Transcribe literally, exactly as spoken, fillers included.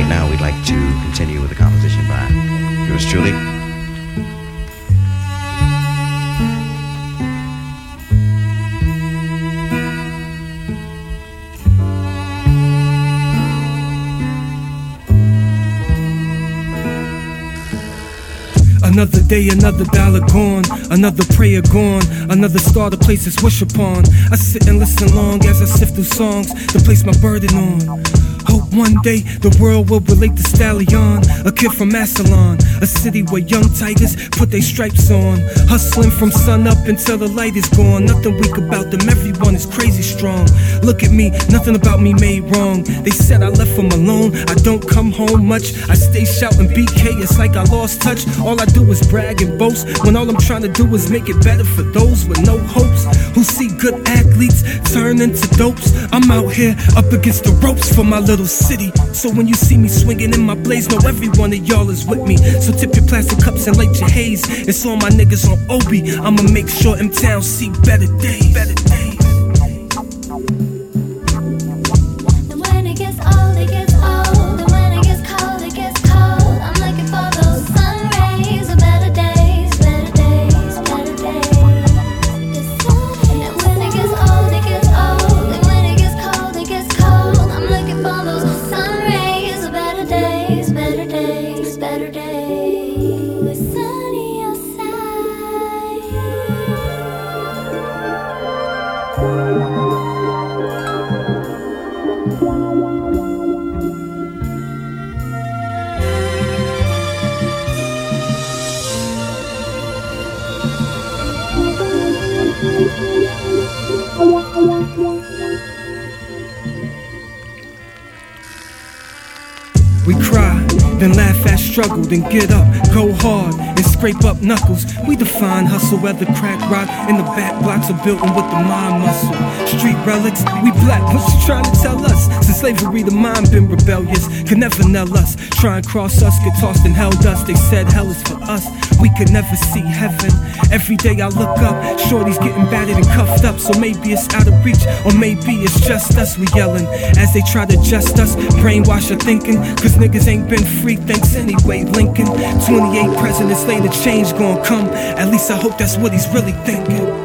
right now, we'd like to continue with a composition by yours truly. Another day, another dollar gone, another prayer gone, another star to place his wish upon. I sit and listen long as I sift through songs to place my burden on. Hope one day the world will relate to Stallion, a kid from Massillon, a city where young tigers put their stripes on, hustling from sun up until the light is gone. Nothing weak about them, everyone is crazy strong. Look at me, nothing about me made wrong. They said I left them alone, I don't come home much. I stay shouting B K, it's like I lost touch. All I do is brag and boast, when all I'm trying to do is make it better for those with no hopes, who see good athletes turn into dopes. I'm out here up against the ropes for my little city, so when you see me swinging in my blaze, know every one of y'all is with me. So tip your plastic cups and light your haze. It's all my niggas on Obi, I'ma make sure M Town see better days. Better days. We cry, then laugh at struggle, then get up, go hard, and scrape up knuckles. We define hustle, whether crack rock in the back blocks or building with the mind muscle. Street relics, we black, what you trying to tell us? Since slavery, the mind been rebellious, could never nail us. Try and cross us, get tossed and held us. They said hell is for us, we could never see heaven. Every day I look up, shorty's getting battered and cuffed up. So maybe it's out of reach, or maybe it's just us. We yelling as they try to adjust us, brainwash our thinking, cause niggas ain't been free, thanks anyway. Lincoln, twenty-eight presidents later, change gon' come. At least I hope that's what he's really thinking.